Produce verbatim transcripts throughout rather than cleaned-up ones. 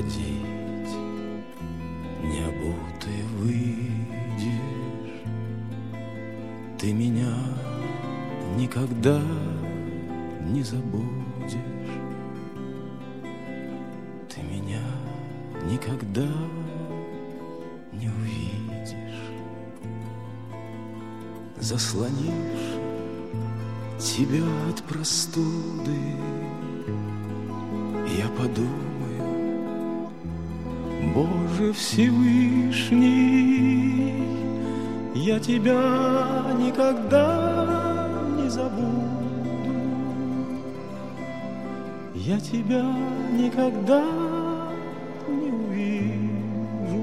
ходить, необутый выйдешь. Ты меня никогда не забудешь. Ты меня никогда не увидишь. Заслонишь тебя от простуды, я подумаю: Боже Всевышний, я тебя никогда не забуду. Я тебя никогда не увижу.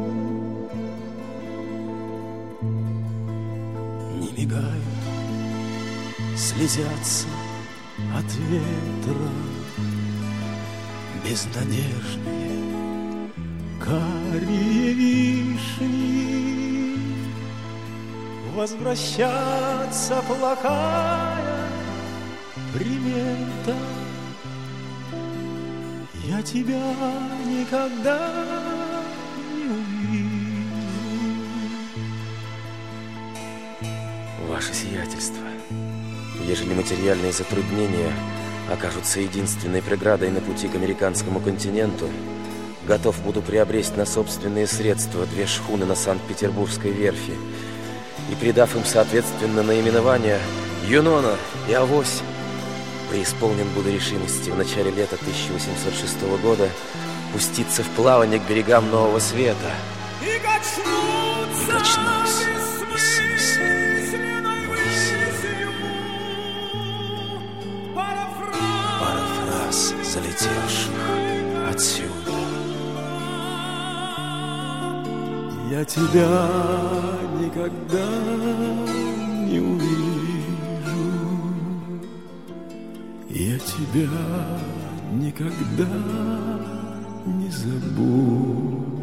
Не мигают, слезятся от ветра безнадежные карие вишни. Возвращаться плохая примета. Я тебя никогда не увижу. Ваше сиятельство, ежели материальные затруднения окажутся единственной преградой на пути к американскому континенту, готов буду приобрести на собственные средства две шхуны на Санкт-Петербургской верфи и, придав им соответственно наименования «Юнона» и «Авось», преисполнен буду решимости в начале лета тысяча восемьсот шестого года пуститься в плавание к берегам Нового Света. И качнуться, и качнусь бессмысленной высью. Парафраз залетевших отсюда. Я тебя никогда не увижу. Я тебя никогда не забуду.